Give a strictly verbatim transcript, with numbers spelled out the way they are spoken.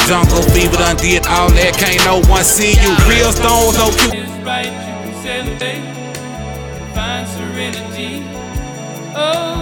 Jungle fever done did all that, can't no one see you. Real stones, no two. It's right, you can celebrate, find serenity. Oh.